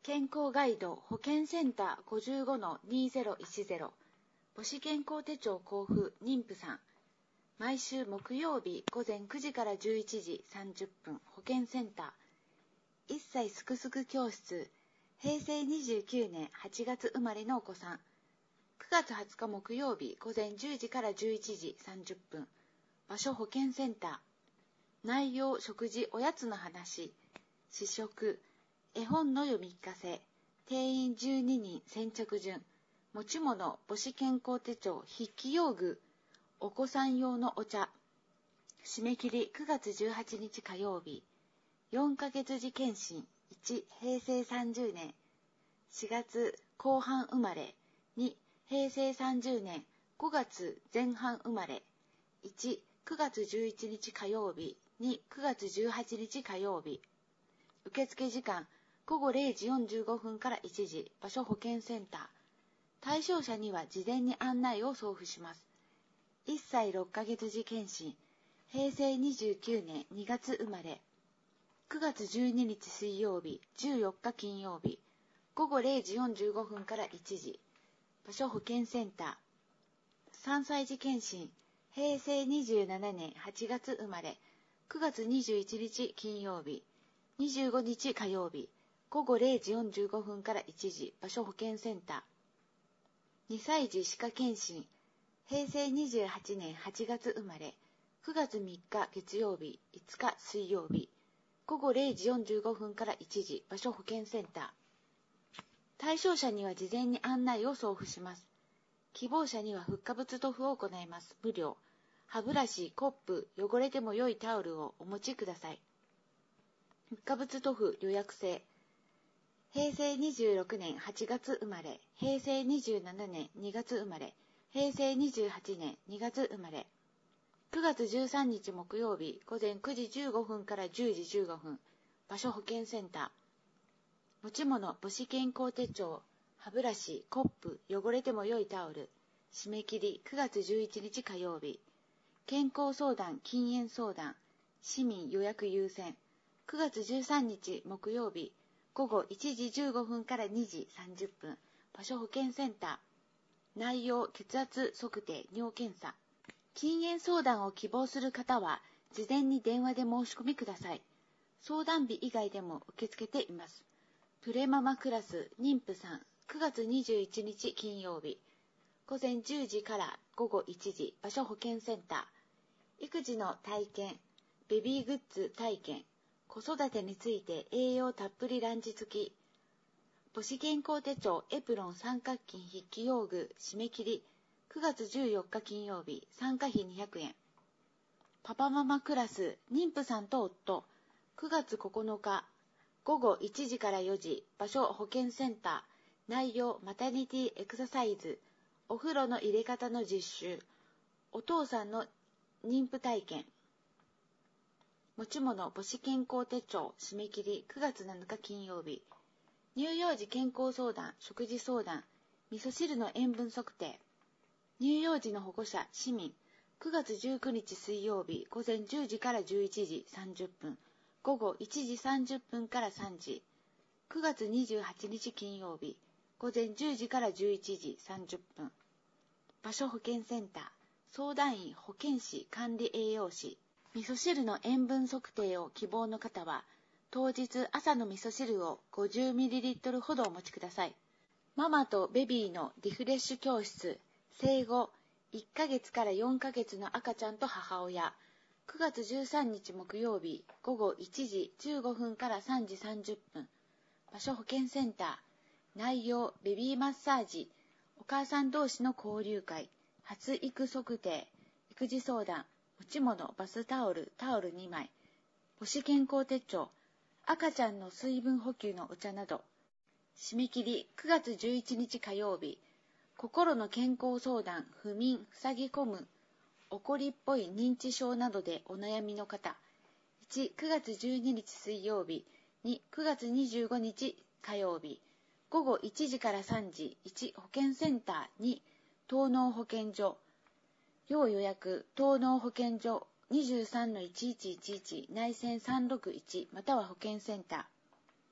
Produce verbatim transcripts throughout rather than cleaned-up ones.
健康ガイド保健センター ごじゅうごのにせんじゅう 母子健康手帳交付妊婦さん、毎週木曜日午前くじからじゅういちじさんじゅっぷん保健センター、いっさいすくすく教室、平成にじゅうきゅうねんはちがつ生まれのお子さん、くがつはつか木曜日午前じゅうじからじゅういちじさんじゅっぷん、場所保健センター、内容食事おやつの話、試食、絵本の読み聞かせ、定員じゅうににん先着順、持ち物母子健康手帳筆記用具、お子さん用のお茶、締め切りくがつじゅうはちにち火曜日、よんかげつ時検診、いち平成さんじゅうねんしがつこう半生まれ、に平成さんじゅうねんごがつ前半生まれ、いちくがつじゅういちにち火曜日、にくがつじゅうはちにち火曜日。受付時間ごごれいじよんじゅうごふんからいちじ、場所保健センター。対象者には事前に案内を送付します。いっさいろっかげつ時検診、平成にじゅうきゅうねんにがつ生まれ、くがつじゅうににち水曜日、じゅうよっか金曜日、ごごれいじよんじゅうごふんからいちじ、場所保健センター。さんさい時検診、平成にじゅうななねんはちがつ生まれ、くがつにじゅういちにち金曜日、にじゅうごにち火曜日、ごごれいじよんじゅうごふんからいちじ、場所保健センター。にさい児歯科検診、平成にじゅうはちねんはちがつ生まれ、くがつみっか月曜日、いつか水曜日、ごごれいじよんじゅうごふんからいちじ、場所保健センター。対象者には事前に案内を送付します。希望者には復化物塗布を行います。無料。歯ブラシ、コップ、汚れても良いタオルをお持ちください。復化物塗布予約制。平成にじゅうろくねんはちがつ生まれ、平成にじゅうななねんにがつ生まれ、平成にじゅうはちねんにがつ生まれ、くがつじゅうさんにち木曜日午前くじじゅうごふんからじゅうじじゅうごふん、場所保健センター。持ち物母子健康手帳、歯ブラシ、コップ、汚れても良いタオル、締め切りくがつじゅういちにち火曜日、健康相談、禁煙相談、市民予約優先、くがつじゅうさんにち木曜日、ごごいちじじゅうごふんからにじさんじゅっぷん、場所保健センター。内容、血圧測定、尿検査。禁煙相談を希望する方は、事前に電話で申し込みください。相談日以外でも受け付けています。プレママクラス妊婦さん、くがつにじゅういちにち金曜日、ごぜんじゅうじからごごいちじ、場所保健センター。育児の体験、ベビーグッズ体験、子育てについて栄養たっぷりランチ付き、母子健康手帳エプロン三角巾筆記用具締め切りくがつじゅうよっか金曜日、参加費にひゃくえん。パパママクラス妊婦さんと夫、くがつここのかごごいちじからよじ、場所保健センター。内容マタニティエクササイズ、お風呂の入れ方の実習、お父さんの妊婦体験。持ち物母子健康手帳締め切りくがつなのか金曜日、乳幼児健康相談、食事相談、味噌汁の塩分測定。乳幼児の保護者、市民、くがつじゅうくにち水曜日、ごぜんじゅうじからじゅういちじさんじゅっぷん、ごごいちじさんじゅっぷんからさんじ、くがつにじゅうはちにち金曜日、ごぜんじゅうじからじゅういちじさんじゅっぷん。場所保健センター、相談員、保健師、管理栄養士。味噌汁の塩分測定を希望の方は、当日朝の味噌汁を ごじゅうミリリットル ほどお持ちください。ママとベビーのリフレッシュ教室、生後いっかげつからよんかげつの赤ちゃんと母親、くがつじゅうさんにち木曜日、ごごいちじじゅうごふんからさんじさんじゅっぷん、場所保健センター。内容、ベビーマッサージ、お母さん同士の交流会、発育測定、育児相談、持ち物バスタオル、タオルにまい、母子健康手帳、赤ちゃんの水分補給のお茶など。締め切りくがつじゅういちにち火曜日、心の健康相談、不眠、塞ぎ込む、怒りっぽい認知症などでお悩みの方。いち、くがつじゅうににち水曜日、に、くがつにじゅうごにち火曜日、ごごいちじからさんじ、いち、保健センター、に、東農保健所。要予約、東農保健所 にじゅうさんのいちいちいちいち 内線さんろくいちまたは保健センター。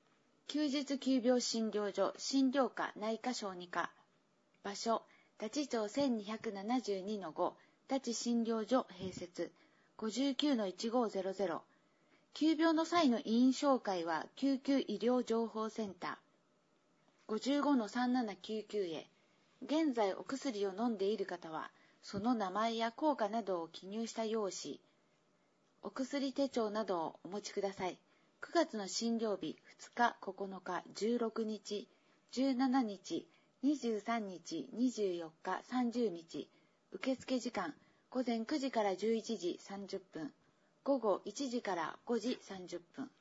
休日急病診療所診療科内科小児科。場所、立町 せんにひゃくななじゅうにのご 立診療所併設 ごじゅうきゅうのいちごーぜろぜろ。急病の際の委員紹介は救急医療情報センター ごじゅうごのさんななきゅうきゅう へ。現在お薬を飲んでいる方はその名前や効果などを記入した用紙、お薬手帳などをお持ちください。くがつの診療日ふつか、ここのか、じゅうろくにち、じゅうしちにち、にじゅうさんにち、にじゅうよっか、さんじゅうにち。受付時間、午前くじからじゅういちじさんじゅっぷん、午後いちじからごじさんじゅっぷん。